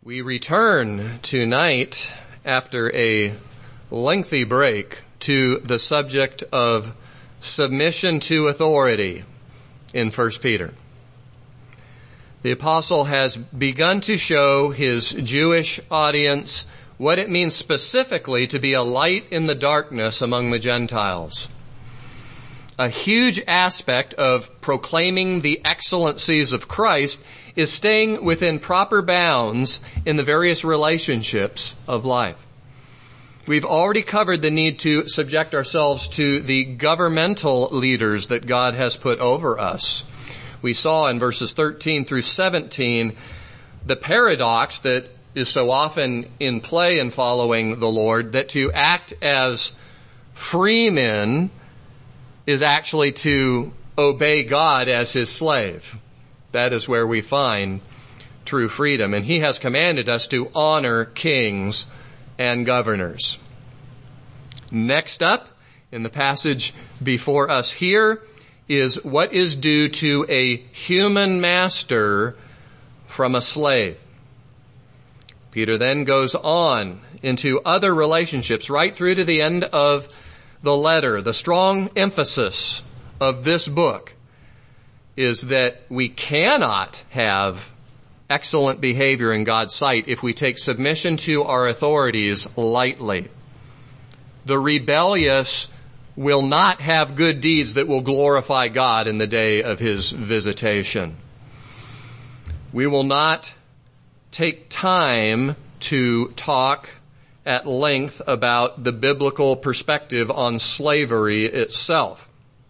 We return tonight after a lengthy break to the subject of submission to authority in 1 Peter. The apostle has begun to show his Jewish audience what it means specifically to be a light in the darkness among the Gentiles. A huge aspect of proclaiming the excellencies of Christ is staying within proper bounds in the various relationships of life. We've already covered the need to subject ourselves to the governmental leaders that God has put over us. We saw in verses 13 through 17 the paradox that is so often in play in following the Lord, that to act as free men is actually to obey God as his slave. That is where we find true freedom. And he has commanded us to honor kings and governors. Next up in the passage before us here is what is due to a human master from a slave. Peter then goes on into other relationships right through to the end of the letter. The strong emphasis of this book is that we cannot have excellent behavior in God's sight if we take submission to our authorities lightly. The rebellious will not have good deeds that will glorify God in the day of his visitation. We will not take time to talk at length about the biblical perspective on slavery itself.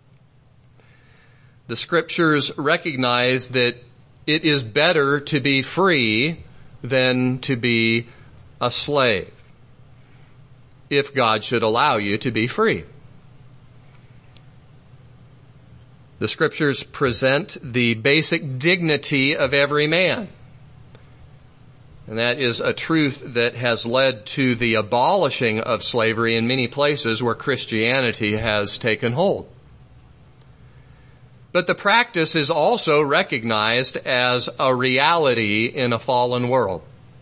The scriptures recognize that it is better to be free than to be a slave, if God should allow you to be free. The scriptures present the basic dignity of every man. And that is a truth that has led to the abolishing of slavery in many places where Christianity has taken hold. But the practice is also recognized as a reality in a fallen world.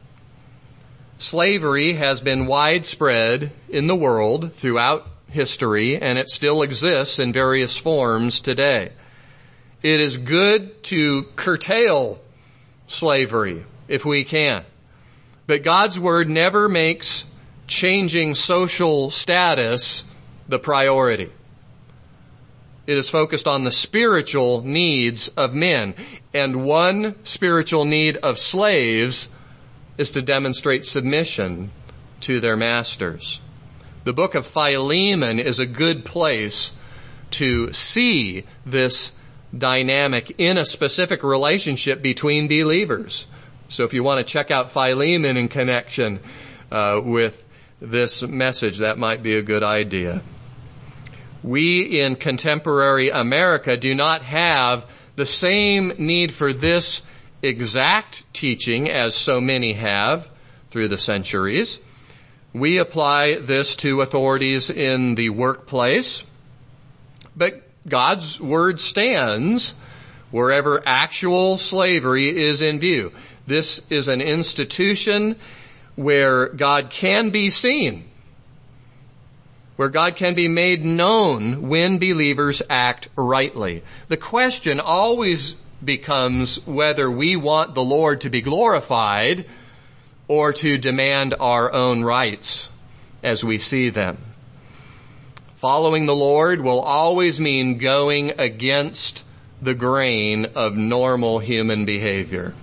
Slavery has been widespread in the world throughout history, and it still exists in various forms today. It is good to curtail slavery if we can. But God's word never makes changing social status the priority. It is focused on the spiritual needs of men. And one spiritual need of slaves is to demonstrate submission to their masters. The book of Philemon is a good place to see this dynamic in a specific relationship between believers. So if you want to check out Philemon in connection with this message, that might be a good idea. We in contemporary America do not have the same need for this exact teaching as so many have through the centuries. We apply this to authorities in the workplace, but God's word stands wherever actual slavery is in view. This is an institution where God can be seen, where God can be made known when believers act rightly. The question always becomes whether we want the Lord to be glorified or to demand our own rights as we see them. Following the Lord will always mean going against the grain of normal human behavior.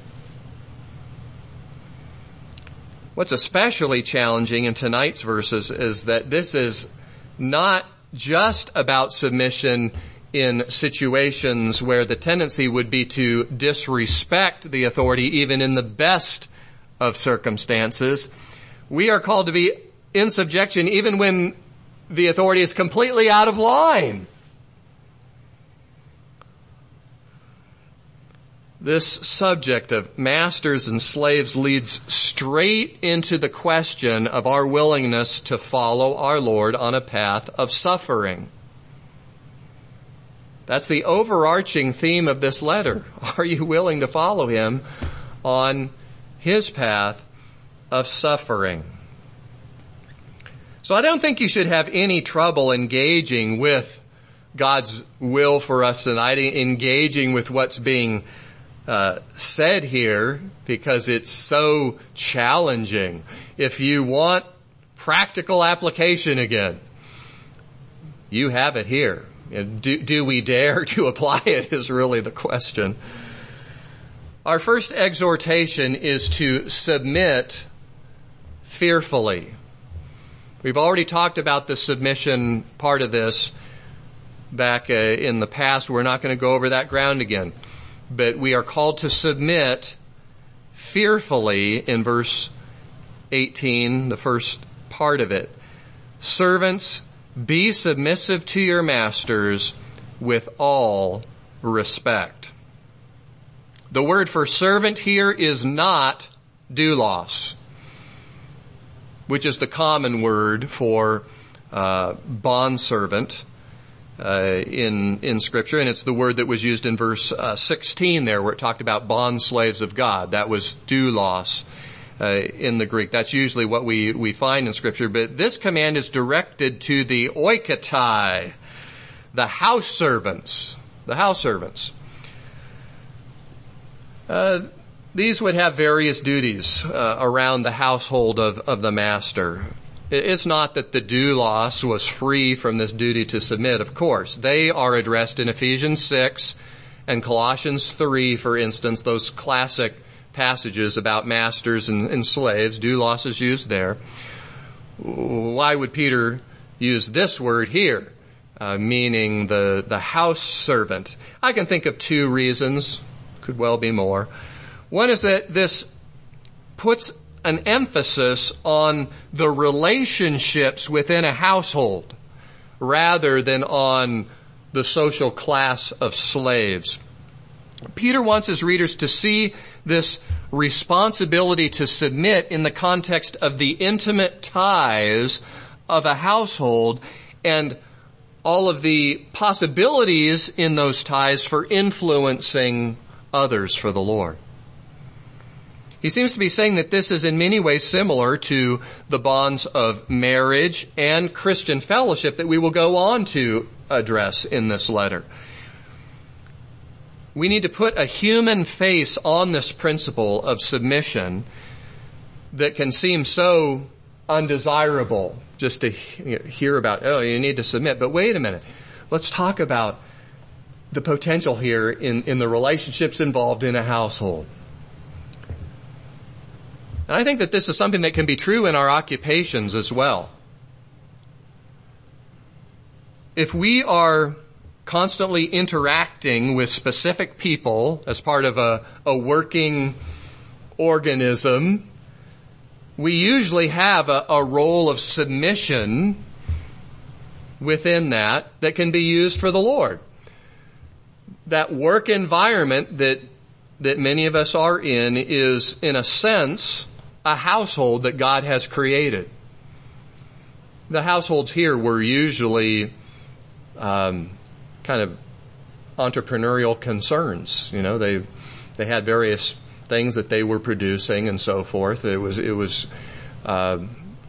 What's especially challenging in tonight's verses is that this is not just about submission in situations where the tendency would be to disrespect the authority even in the best of circumstances. We are called to be in subjection even when the authority is completely out of line. This subject of masters and slaves leads straight into the question of our willingness to follow our Lord on a path of suffering. That's the overarching theme of this letter. Are you willing to follow him on his path of suffering. So I don't think you should have any trouble engaging with God's will for us tonight, engaging with what's being said here, because it's so challenging. If you want practical application again, you have it here. Do we dare to apply it is really the question. Our first exhortation is to submit fearfully. We've already talked about the submission part of this back in the past. We're not going to go over that ground again. But we are called to submit fearfully in verse 18, the first part of it. Servants, be submissive to your masters with all respect. The word for servant here is not doulos, which is the common word for bondservant in Scripture, and it's the word that was used in verse 16 there, where it talked about bond slaves of God. That was doulos in the Greek. That's usually what we find in Scripture, but this command is directed to the oikotai, the house servants. The house servants. These would have various duties around the household of the master. It's not that the doulos was free from this duty to submit, of course. They are addressed in Ephesians 6 and Colossians 3, for instance, those classic passages about masters and slaves. Doulos is used there. Why would Peter use this word here, meaning the house servant? I can think of two reasons, could well be more. One is that this puts an emphasis on the relationships within a household rather than on the social class of slaves. Peter wants his readers to see this responsibility to submit in the context of the intimate ties of a household and all of the possibilities in those ties for influencing others for the Lord. He seems to be saying that this is in many ways similar to the bonds of marriage and Christian fellowship that we will go on to address in this letter. We need to put a human face on this principle of submission that can seem so undesirable just to hear about, oh, you need to submit. But wait a minute. Let's talk about the potential here in the relationships involved in a household. And I think that this is something that can be true in our occupations as well. If we are constantly interacting with specific people as part of a working organism, we usually have a role of submission within that can be used for the Lord. That work environment that many of us are in is, in a sense, a household that God has created. The households here were usually kind of entrepreneurial concerns. You know, they had various things that they were producing and so forth. It was a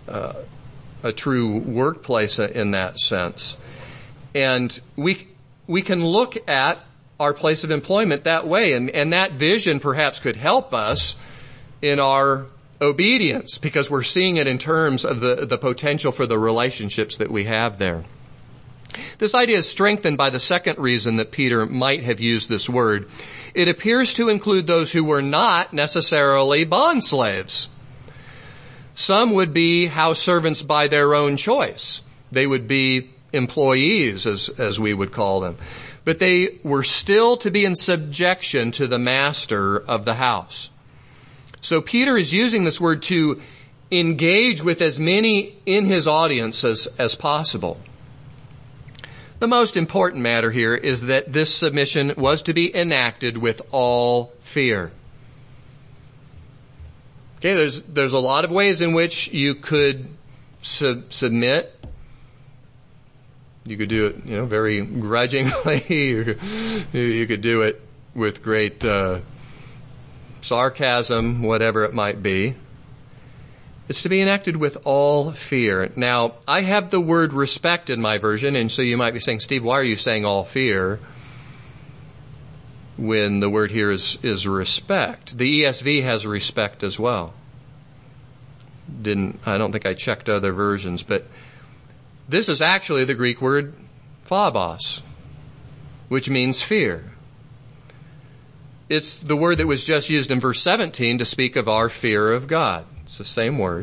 true workplace in that sense. And we can look at our place of employment that way, and that vision perhaps could help us in our obedience, because we're seeing it in terms of the potential for the relationships that we have there. This idea is strengthened by the second reason that Peter might have used this word. It appears to include those who were not necessarily bond slaves. Some would be house servants by their own choice. They would be employees, as we would call them. But they were still to be in subjection to the master of the house. So Peter is using this word to engage with as many in his audience as possible. The most important matter here is that this submission was to be enacted with all fear. Okay, there's a lot of ways in which you could submit. You could do it, very grudgingly. You could do it with great sarcasm, whatever it might be. It's to be enacted with all fear. Now, I have the word respect in my version, and so you might be saying, Steve, why are you saying all fear when the word here is respect? The ESV has respect as well. I don't think I checked other versions, but this is actually the Greek word phobos, which means fear. It's the word that was just used in verse 17 to speak of our fear of God. It's the same word.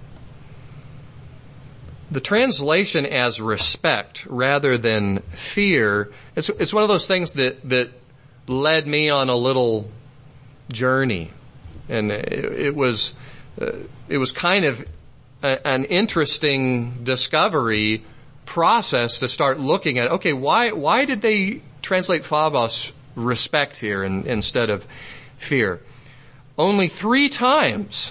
The translation as respect rather than fear, it's one of those things that led me on a little journey. And it was kind of an interesting discovery process to start looking at, okay, why did they translate phobos respect here instead of fear? Only 3 times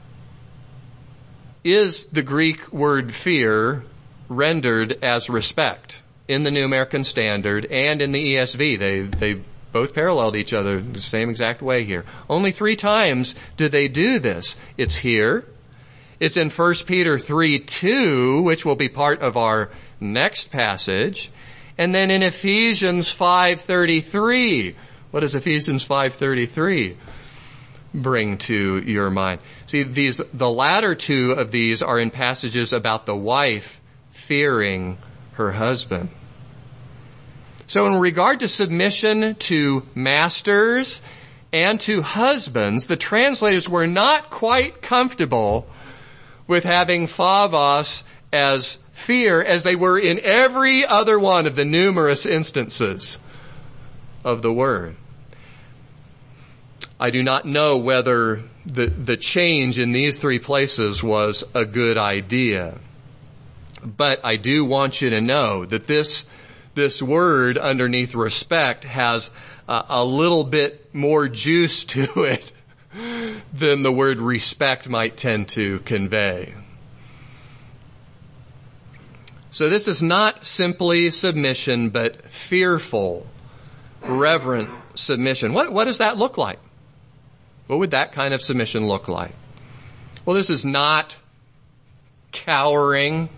is the Greek word fear rendered as respect in the New American Standard and in the ESV. They both paralleled each other the same exact way here. Only 3 times do they do this. It's here. It's in 1 Peter 3:2, which will be part of our next passage. And then in Ephesians 5:33. What does Ephesians 5:33 bring to your mind? See, the latter 2 of these are in passages about the wife fearing her husband. So in regard to submission to masters and to husbands, the translators were not quite comfortable with having phobos as fear as they were in every other one of the numerous instances of the word. I do not know whether the change in these 3 places was a good idea. But I do want you to know that this word underneath respect has a little bit more juice to it than the word respect might tend to convey. So this is not simply submission, but fearful, reverent submission. What does that look like? What would that kind of submission look like? Well, this is not cowering,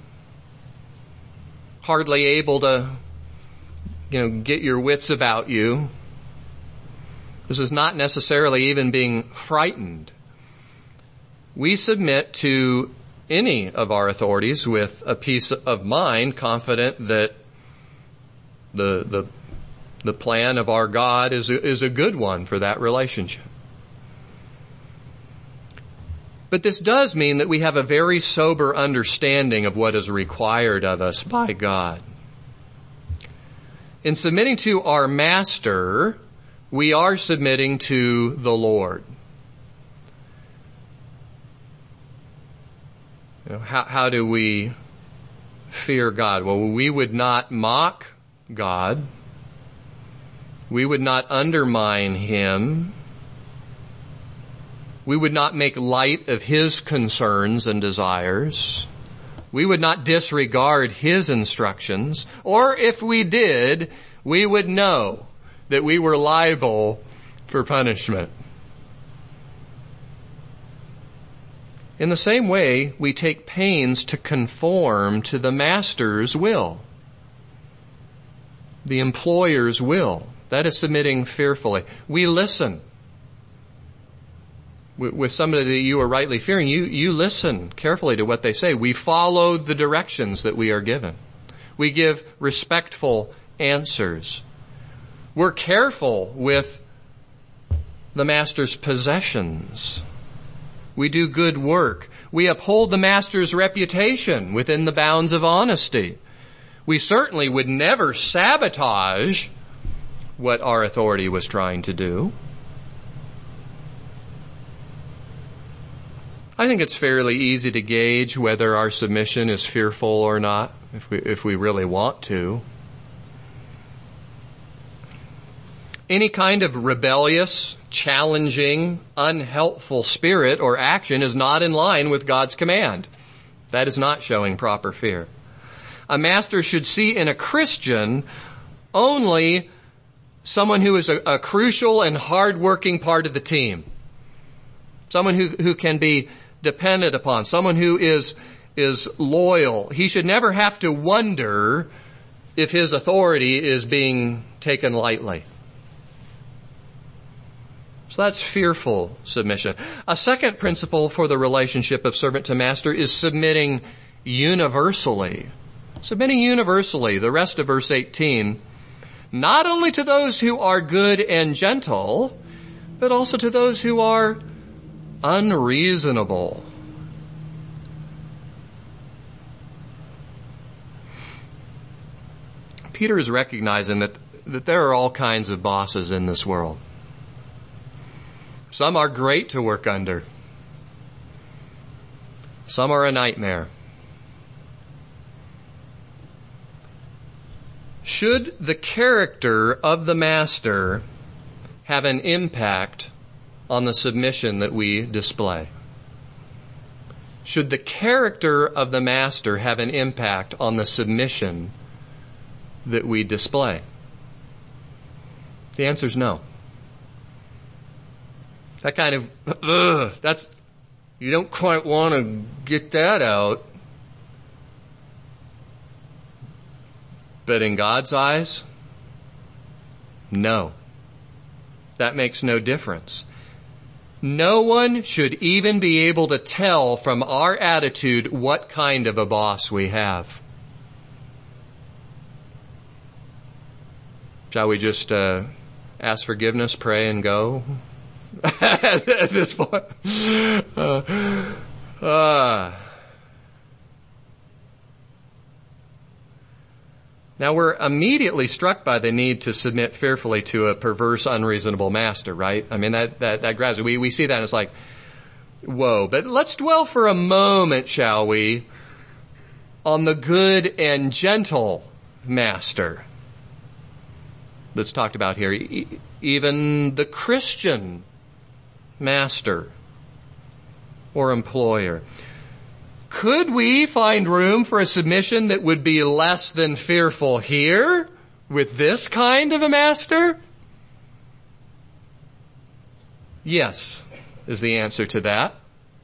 hardly able to, get your wits about you. This is not necessarily even being frightened. We submit to any of our authorities with a peace of mind, confident that the plan of our God is a good one for that relationship. But this does mean that we have a very sober understanding of what is required of us by God. In submitting to our master, we are submitting to the Lord. How do we fear God? Well, we would not mock God. We would not undermine Him. We would not make light of His concerns and desires. We would not disregard His instructions. Or if we did, we would know that we were liable for punishment. In the same way, we take pains to conform to the master's will, the employer's will. That is submitting fearfully. We listen. With somebody that you are rightly fearing, you listen carefully to what they say. We follow the directions that we are given. We give respectful answers. We're careful with the master's possessions. We do good work. We uphold the master's reputation within the bounds of honesty. We certainly would never sabotage what our authority was trying to do. I think it's fairly easy to gauge whether our submission is fearful or not, if we really want to. Any kind of rebellious, challenging, unhelpful spirit or action is not in line with God's command. That is not showing proper fear. A master should see in a Christian only someone who is a crucial and hard-working part of the team. Someone who can be dependent upon, someone who is loyal. He should never have to wonder if his authority is being taken lightly. So that's fearful submission. A second principle for the relationship of servant to master is submitting universally. Submitting universally, the rest of verse 18, not only to those who are good and gentle, but also to those who are unreasonable. Peter is recognizing that there are all kinds of bosses in this world. Some are great to work under. Some are a nightmare. Should the character of the master have an impact on the submission that we display? Should the character of the master have an impact on the submission that we display? The answer is no. That kind of, you don't quite want to get that out. But in God's eyes, no. That makes no difference. No one should even be able to tell from our attitude what kind of a boss we have. Shall we just ask forgiveness, pray, and go? At this point. Now we're immediately struck by the need to submit fearfully to a perverse, unreasonable master, right? I mean, that grabs it. We see that and it's like, whoa. But let's dwell for a moment, shall we, on the good and gentle master that's talked about here. Even the Christian master or employer. Could we find room for a submission that would be less than fearful here with this kind of a master? Yes, is the answer to that.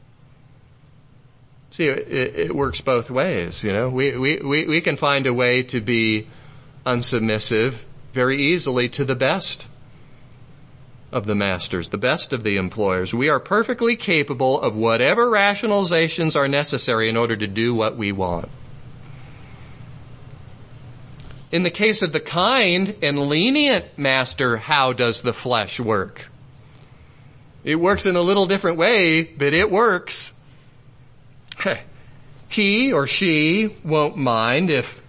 See, it works both ways, you know. We can find a way to be unsubmissive very easily to the best of the masters, the best of the employers. We are perfectly capable of whatever rationalizations are necessary in order to do what we want. In the case of the kind and lenient master, how does the flesh work? It works in a little different way, but it works. He or she won't mind if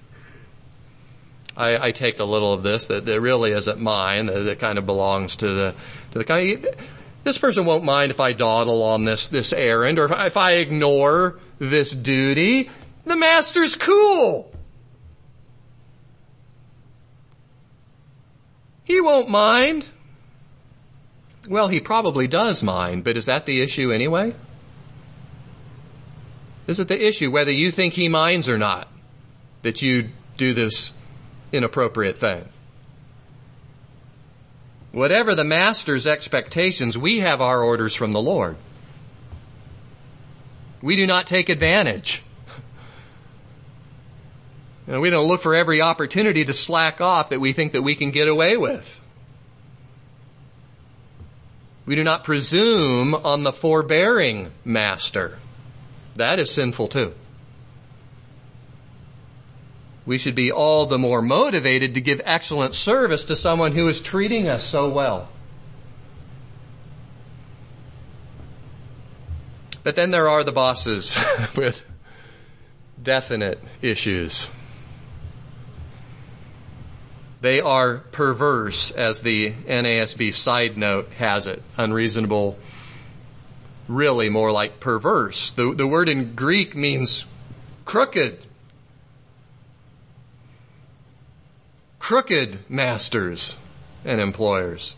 I take a little of this that really isn't mine, that kind of belongs to the kind. This person won't mind if I dawdle on this errand, or if I ignore this duty. The master's cool. He won't mind. Well, he probably does mind, but is that the issue anyway? Is it the issue whether you think he minds or not that you do this inappropriate thing? Whatever the master's expectations, we have our orders from the Lord. We do not take advantage. We don't look for every opportunity to slack off that we think that we can get away with. We do not presume on the forbearing master. That is sinful too. We should be all the more motivated to give excellent service to someone who is treating us so well. But then there are the bosses with definite issues. They are perverse, as the NASB side note has it. Unreasonable, really more like perverse. The word in Greek means crooked. Crooked masters and employers.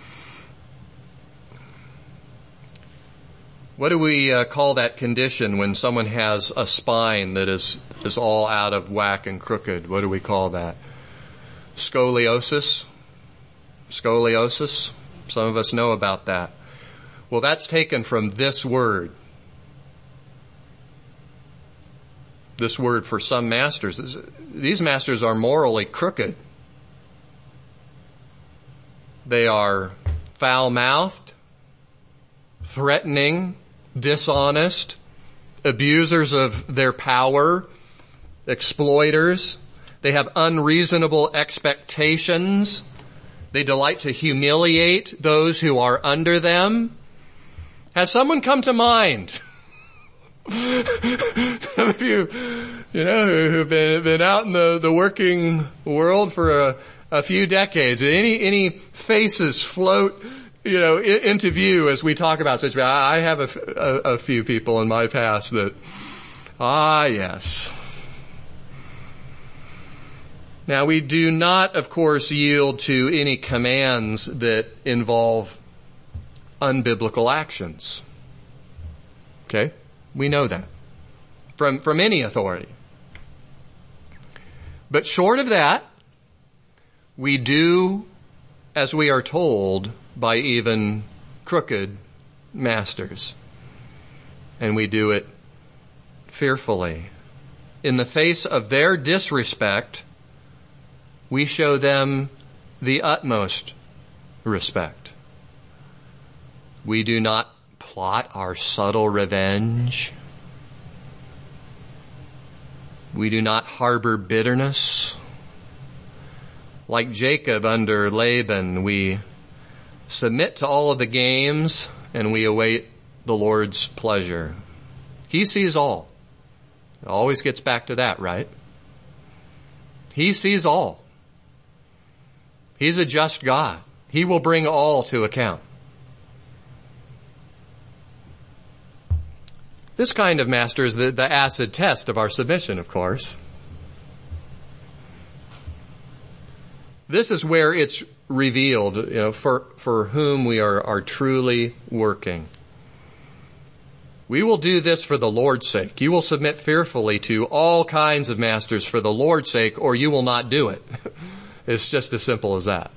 What do we call that condition when someone has a spine that is all out of whack and crooked? What do we call that? Scoliosis? Scoliosis? Some of us know about that. Well, that's taken from this word. this word for some masters. These masters are morally crooked. They are foul-mouthed, threatening, dishonest, abusers of their power, exploiters. They have unreasonable expectations. They delight to humiliate those who are under them. Has someone come to mind? Some of you, who've been out in the working world for a few decades. Any faces float, into view as we talk about such. I have a few people in my past that, yes. Now we do not, of course, yield to any commands that involve unbiblical actions. Okay? We know that. From any authority. But short of that, we do as we are told by even crooked masters. And we do it fearfully. In the face of their disrespect, we show them the utmost respect. We do not plot our subtle revenge. We do not harbor bitterness. Like Jacob under Laban, we submit to all of the games and we await the Lord's pleasure. He sees all. It always gets back to that, right? He sees all. He's a just God. He will bring all to account. This kind of master is the acid test of our submission, of course. This is where it's revealed, for whom we are truly working. We will do this for the Lord's sake. You will submit fearfully to all kinds of masters for the Lord's sake, or you will not do it. It's just as simple as that.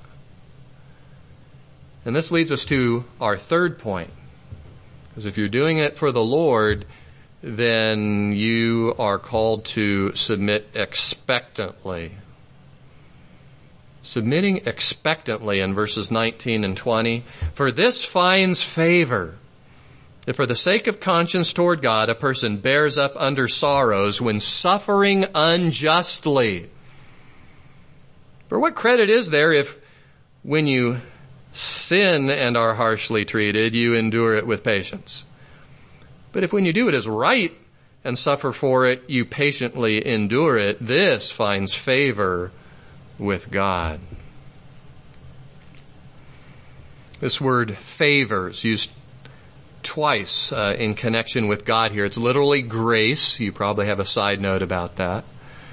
And this leads us to our third point. Because if you're doing it for the Lord, then you are called to submit expectantly. Submitting expectantly in verses 19 and 20. For this finds favor, if for the sake of conscience toward God, a person bears up under sorrows when suffering unjustly. For what credit is there if when you sin and are harshly treated, you endure it with patience? But if when you do what is right and suffer for it, you patiently endure it, this finds favor with God. This word favor is used twice in connection with God here. It's literally grace. You probably have a side note about that.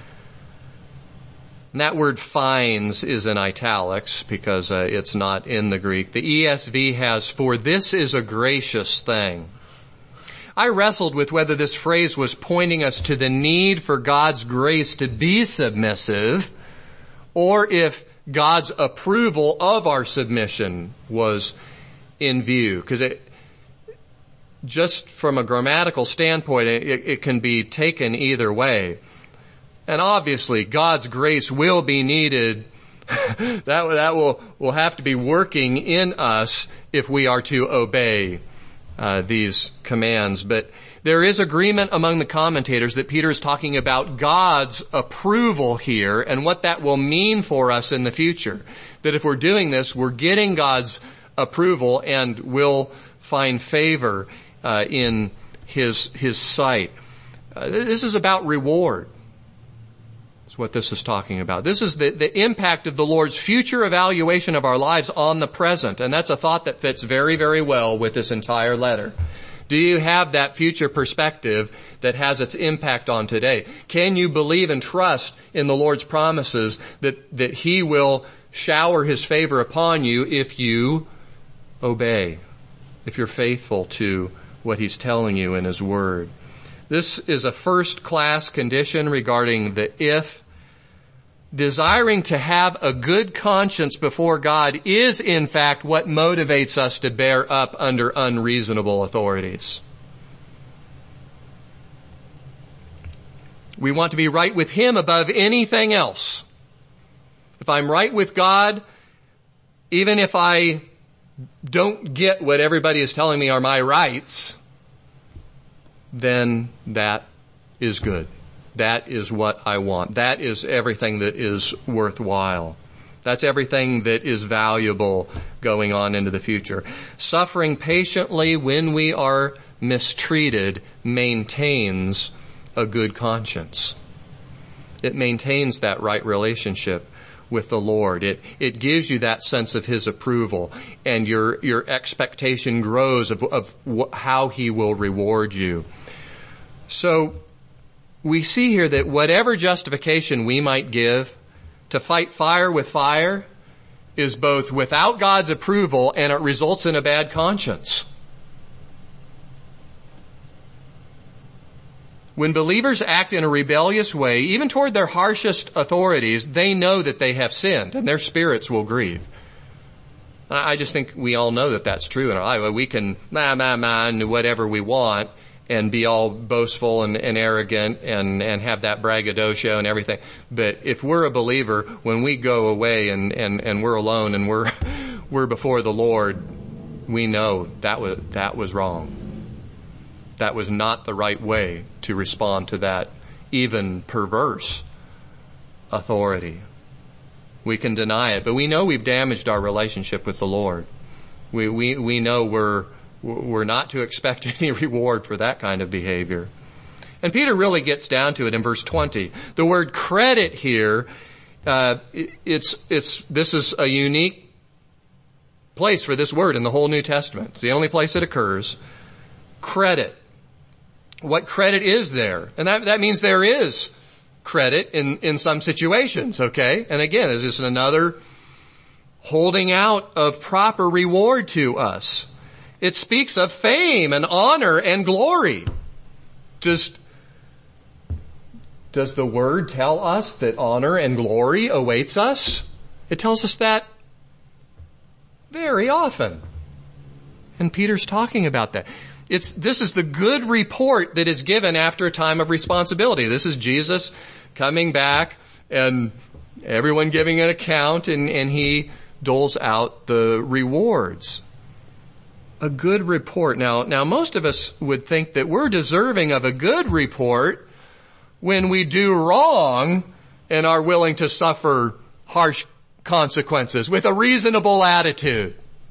And that word finds is in italics because it's not in the Greek. The ESV has, for this is a gracious thing. I wrestled with whether this phrase was pointing us to the need for God's grace to be submissive, or if God's approval of our submission was in view. Because just from a grammatical standpoint, it can be taken either way. And obviously, God's grace will be needed. that will have to be working in us if we are to obey these commands. But there is agreement among the commentators that Peter is talking about God's approval here and what that will mean for us in the future. That if we're doing this, we're getting God's approval and will find favor in His sight. This is about reward. That's what this is talking about. This is the impact of the Lord's future evaluation of our lives on the present. And that's a thought that fits very, very well with this entire letter. Do you have that future perspective that has its impact on today? Can you believe and trust in the Lord's promises that He will shower His favor upon you if you obey, if you're faithful to what He's telling you in His Word? This is a first-class condition regarding the if. Desiring to have a good conscience before God is, in fact, what motivates us to bear up under unreasonable authorities. We want to be right with Him above anything else. If I'm right with God, even if I don't get what everybody is telling me are my rights, then that is good. That is what I want. That is everything that is worthwhile. That's everything that is valuable going on into the future. Suffering patiently when we are mistreated maintains a good conscience. It maintains that right relationship with the Lord. It gives you that sense of His approval, and your expectation grows of how He will reward you. So we see here that whatever justification we might give to fight fire with fire is both without God's approval and it results in a bad conscience. When believers act in a rebellious way, even toward their harshest authorities, they know that they have sinned and their spirits will grieve. I just think we all know that that's true in our life. We can whatever we want and be all boastful and arrogant and have that braggadocio and everything. But if we're a believer, when we go away and we're alone and we're before the Lord, we know that was wrong. That was not the right way to respond to that even perverse authority. We can deny it, but we know we've damaged our relationship with the Lord. We know we're not to expect any reward for that kind of behavior. And Peter really gets down to it in verse 20. The word credit here, this is a unique place for this word in the whole New Testament. It's the only place it occurs. Credit. What credit is there? And that means there is credit in some situations, okay? And again, it's just another holding out of proper reward to us. It speaks of fame and honor and glory. Does the word tell us that honor and glory awaits us? It tells us that very often. And Peter's talking about that. This is the good report that is given after a time of responsibility. This is Jesus coming back and everyone giving an account and He doles out the rewards. A good report. Now most of us would think that we're deserving of a good report when we do wrong and are willing to suffer harsh consequences with a reasonable attitude.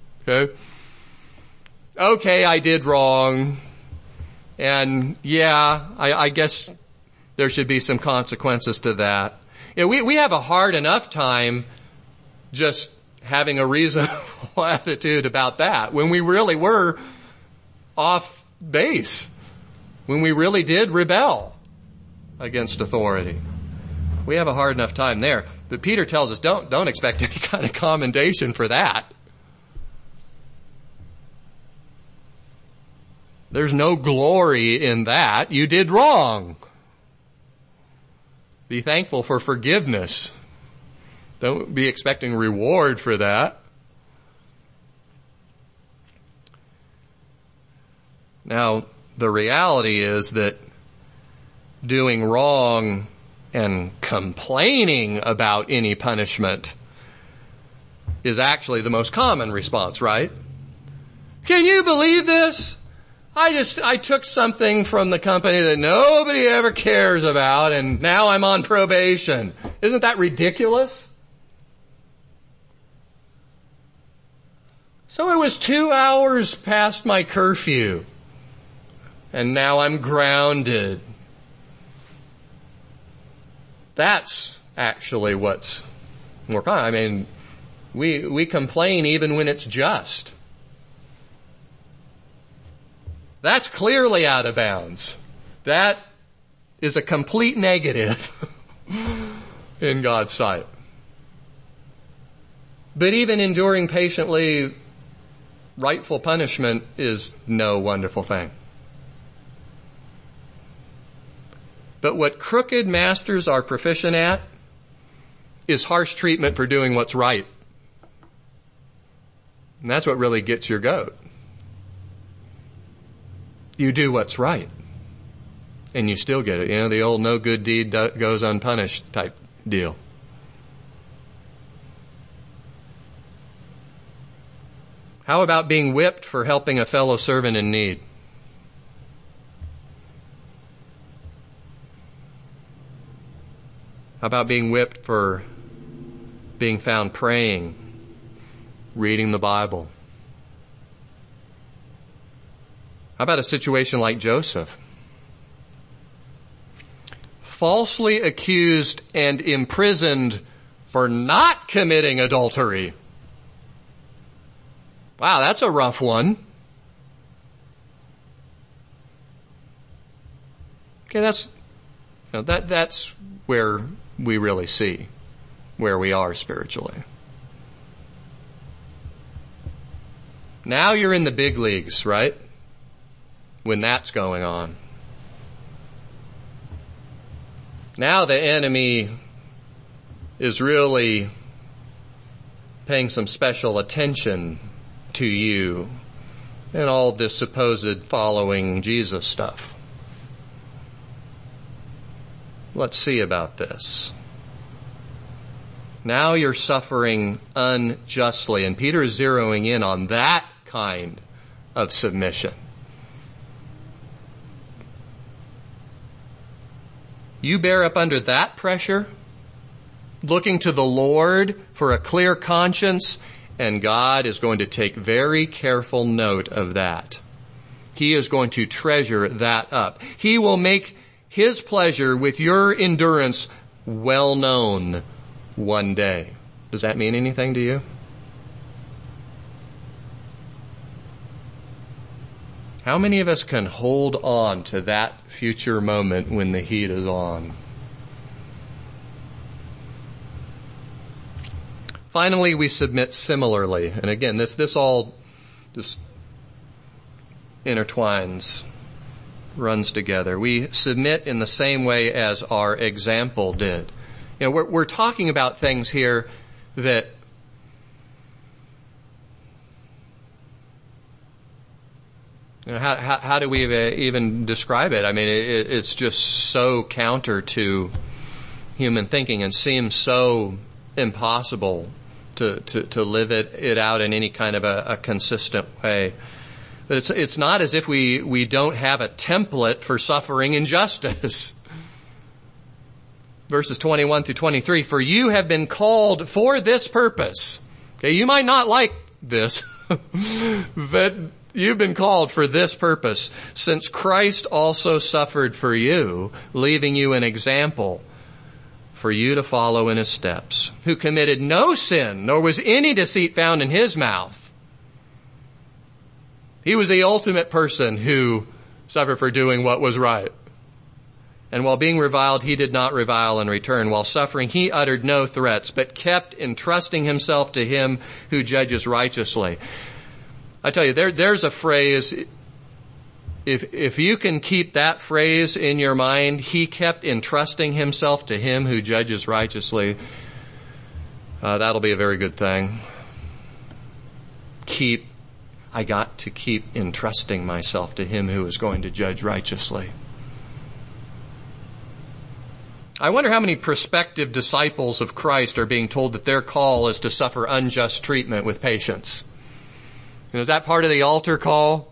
Okay, I did wrong. And yeah, I guess there should be some consequences to that. We have a hard enough time just having a reasonable attitude about that when we really were off base, when we really did rebel against authority. We have a hard enough time there. But Peter tells us don't expect any kind of commendation for that. There's no glory in that. You did wrong. Be thankful for forgiveness. Don't be expecting reward for that. Now, the reality is that doing wrong and complaining about any punishment is actually the most common response, right? Can you believe this? I took something from the company that nobody ever cares about and now I'm on probation. Isn't that ridiculous? So it was 2 hours past my curfew and now I'm grounded. That's actually what's more common. I mean, we complain even when it's just. That's clearly out of bounds. That is a complete negative in God's sight. But even enduring patiently rightful punishment is no wonderful thing. But what crooked masters are proficient at is harsh treatment for doing what's right. And that's what really gets your goat. You do what's right. and you still get it. You know, the old no good deed goes unpunished type deal. How about being whipped for helping a fellow servant in need? How about being whipped for being found praying, reading the Bible? How about a situation like Joseph? Falsely accused and imprisoned for not committing adultery. Wow, that's a rough one. Okay, that's where we really see where we are spiritually. Now you're in the big leagues, right? When that's going on. Now the enemy is really paying some special attention to you and all this supposed following Jesus stuff. Let's see about this. Now you're suffering unjustly, and Peter is zeroing in on that kind of submission. You bear up under that pressure, looking to the Lord for a clear conscience, and God is going to take very careful note of that. He is going to treasure that up. He will make His pleasure with your endurance well known one day. Does that mean anything to you? How many of us can hold on to that future moment when the heat is on? Finally, we submit similarly. And again, this all just intertwines, runs together. We submit in the same way as our example did. You know, we're talking about things here that you know, how do we even describe it? I mean, it's just so counter to human thinking and seems so impossible to live it out in any kind of a consistent way. But it's not as if we don't have a template for suffering injustice. Verses 21 through 23, for you have been called for this purpose. Okay, you might not like this, but you've been called for this purpose, since Christ also suffered for you, leaving you an example for you to follow in His steps, who committed no sin, nor was any deceit found in His mouth. He was the ultimate person who suffered for doing what was right. And while being reviled, He did not revile in return. While suffering, He uttered no threats, but kept entrusting Himself to Him who judges righteously. I tell you, there's a phrase, if you can keep that phrase in your mind, He kept entrusting Himself to Him who judges righteously, that'll be a very good thing. I got to keep entrusting myself to Him who is going to judge righteously. I wonder how many prospective disciples of Christ are being told that their call is to suffer unjust treatment with patience. And is that part of the altar call?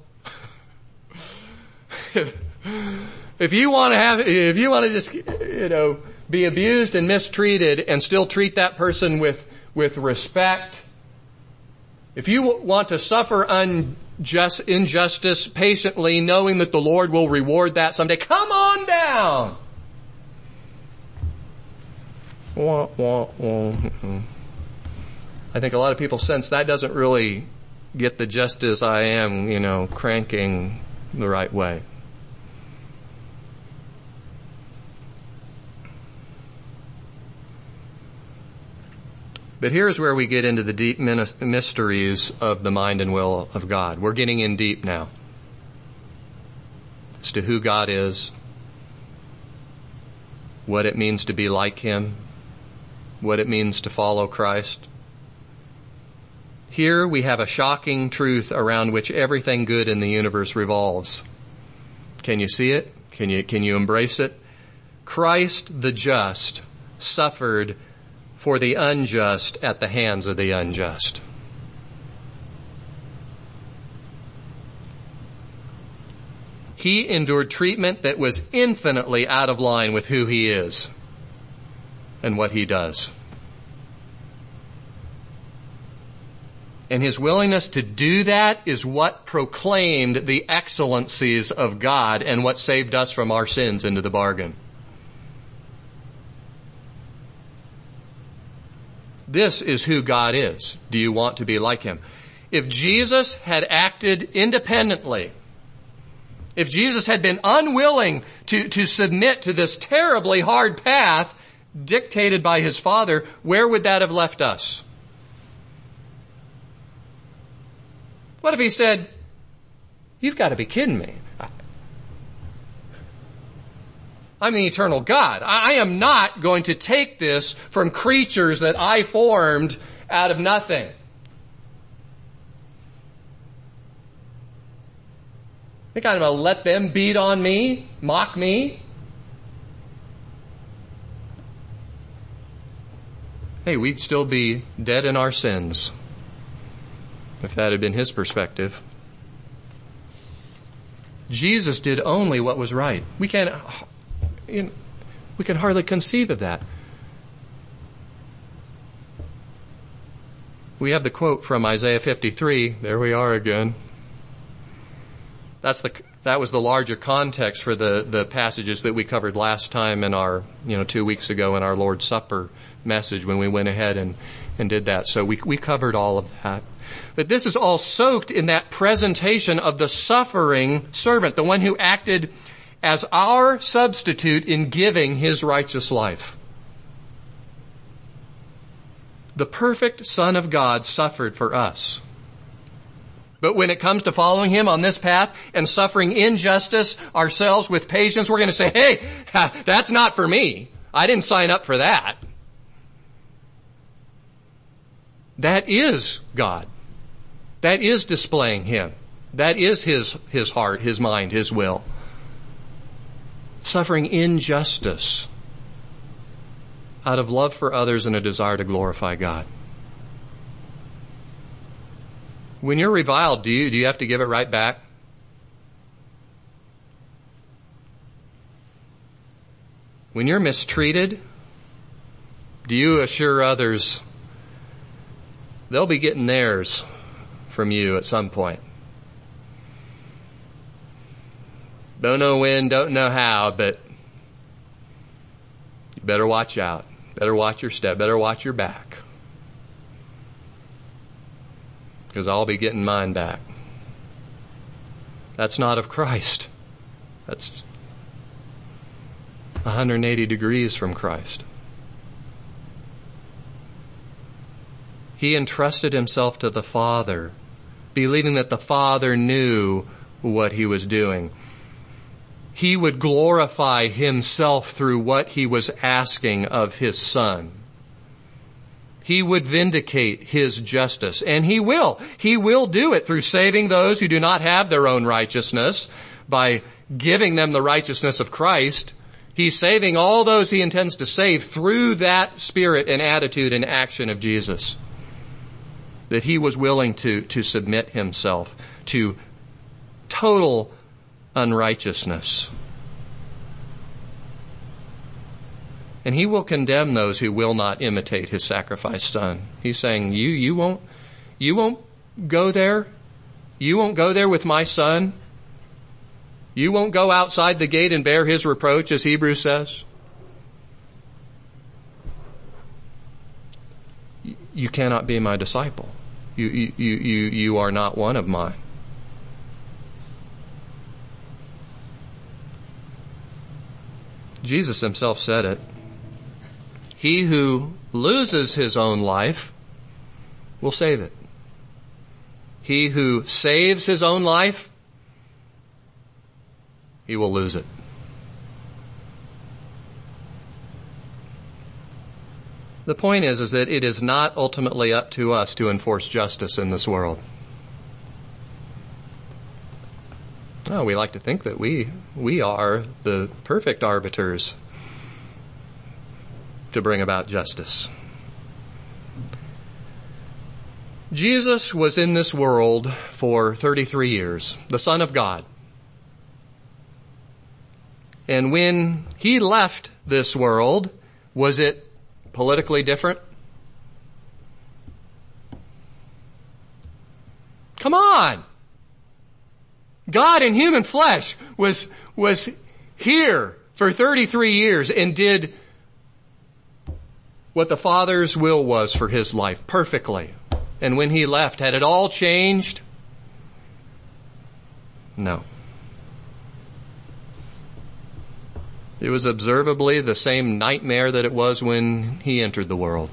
If you want to just, be abused and mistreated and still treat that person with respect, if you want to suffer injustice patiently, knowing that the Lord will reward that someday, come on down. I think a lot of people sense that doesn't really get the just as I am, cranking the right way. But here's where we get into the deep mysteries of the mind and will of God. We're getting in deep now as to who God is, what it means to be like Him, what it means to follow Christ. Here we have a shocking truth around which everything good in the universe revolves. Can you see it? Can you embrace it? Christ the just suffered for the unjust at the hands of the unjust. He endured treatment that was infinitely out of line with who he is and what he does. And his willingness to do that is what proclaimed the excellencies of God and what saved us from our sins into the bargain. This is who God is. Do you want to be like him? If Jesus had acted independently, if Jesus had been unwilling to submit to this terribly hard path dictated by his Father, where would that have left us? What if he said, "You've got to be kidding me. I'm the eternal God. I am not going to take this from creatures that I formed out of nothing." Think I'm going to let them beat on me, mock me? Hey, we'd still be dead in our sins if that had been his perspective. Jesus did only what was right. We can hardly conceive of that. We have the quote from Isaiah 53. There we are again. That was the larger context for the passages that we covered last time in our, 2 weeks ago in our Lord's Supper message when we went ahead and did that. So we covered all of that. But this is all soaked in that presentation of the suffering servant, the one who acted as our substitute in giving his righteous life. The perfect Son of God suffered for us. But when it comes to following him on this path and suffering injustice ourselves with patience, we're going to say, "Hey, that's not for me. I didn't sign up for that." That is God. That is displaying him. That is his heart, his mind, his will. Suffering injustice out of love for others and a desire to glorify God. When you're reviled, do you have to give it right back? When you're mistreated, do you assure others they'll be getting theirs from you at some point? Don't know when, don't know how, but you better watch out. Better watch your step. Better watch your back. Because I'll be getting mine back. That's not of Christ. That's 180 degrees from Christ. He entrusted himself to the Father, believing that the Father knew what he was doing. He would glorify himself through what he was asking of his Son. He would vindicate his justice, and he will. He will do it through saving those who do not have their own righteousness by giving them the righteousness of Christ. He's saving all those he intends to save through that spirit and attitude and action of Jesus. That he was willing to submit himself to total unrighteousness. And he will condemn those who will not imitate his sacrificed Son. He's saying, you won't go there. You won't go there with my Son. You won't go outside the gate and bear his reproach, as Hebrews says. You cannot be my disciple. You are not one of mine. Jesus himself said it. He who loses his own life will save it. He who saves his own life, he will lose it. The point is that it is not ultimately up to us to enforce justice in this world. No, we like to think that we are the perfect arbiters to bring about justice. Jesus was in this world for 33 years, the Son of God. And when he left this world, was it politically different? Come on! God in human flesh was here for 33 years and did what the Father's will was for his life perfectly. And when he left, had it all changed? No. It was observably the same nightmare that it was when he entered the world.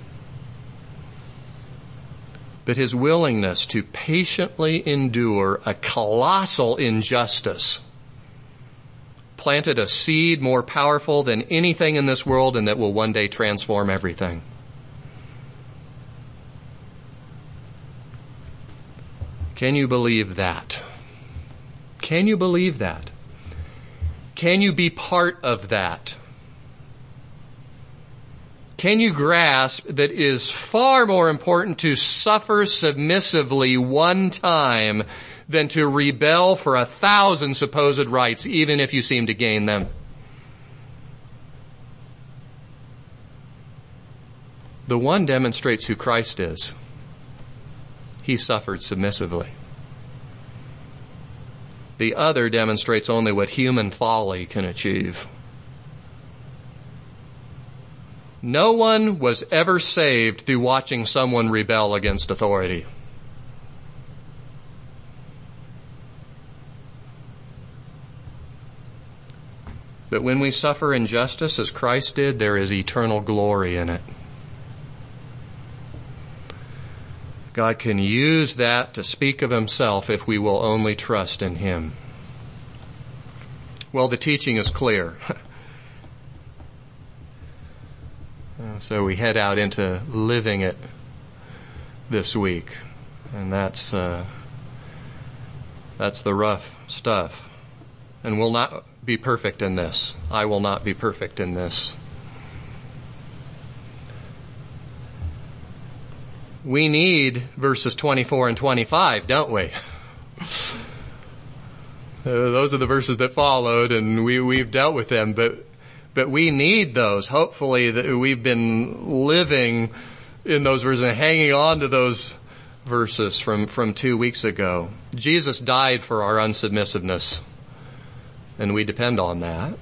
But his willingness to patiently endure a colossal injustice planted a seed more powerful than anything in this world and that will one day transform everything. Can you believe that? Can you believe that? Can you be part of that? Can you grasp that it is far more important to suffer submissively one time than to rebel for 1,000 supposed rights, even if you seem to gain them? The one demonstrates who Christ is. He suffered submissively. The other demonstrates only what human folly can achieve. No one was ever saved through watching someone rebel against authority. But when we suffer injustice as Christ did, there is eternal glory in it. God can use that to speak of himself if we will only trust in him. Well, the teaching is clear. So we head out into living it this week. And that's the rough stuff. And we'll not be perfect in this. I will not be perfect in this. We need verses 24 and 25, don't we? Those are the verses that followed, and we've dealt with them, but we need those. Hopefully that we've been living in those verses and hanging on to those verses from 2 weeks ago. Jesus died for our unsubmissiveness, and we depend on that.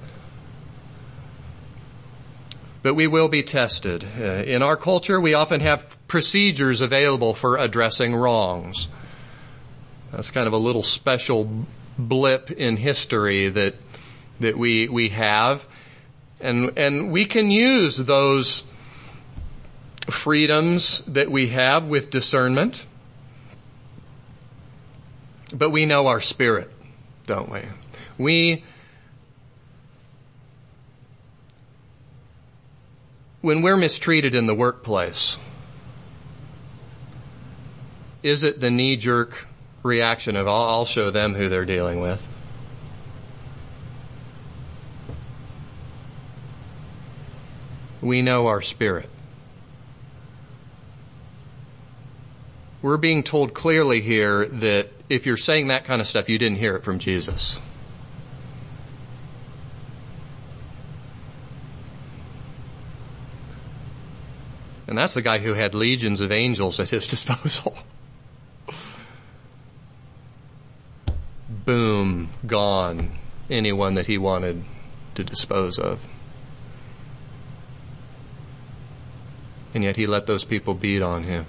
But we will be tested. In our culture, we often have procedures available for addressing wrongs. That's kind of a little special blip in history that we have. And we can use those freedoms that we have with discernment. But we know our spirit, don't we? When we're mistreated in the workplace, is it the knee-jerk reaction of, I'll show them who they're dealing with? We know our spirit. We're being told clearly here that if you're saying that kind of stuff, you didn't hear it from Jesus. And that's the guy who had legions of angels at his disposal. Boom, gone. Anyone that he wanted to dispose of. And yet he let those people beat on him.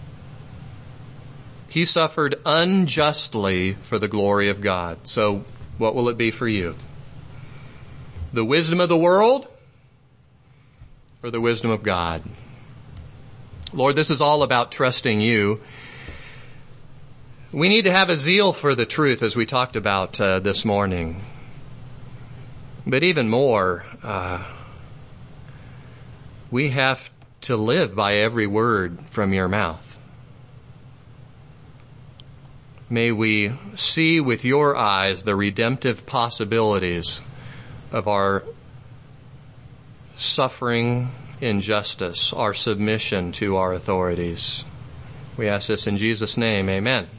He suffered unjustly for the glory of God. So what will it be for you? The wisdom of the world or the wisdom of God? Lord, this is all about trusting you. We need to have a zeal for the truth, as we talked about this morning. But even more, we have to live by every word from your mouth. May we see with your eyes the redemptive possibilities of our suffering injustice, our submission to our authorities. We ask this in Jesus' name. Amen.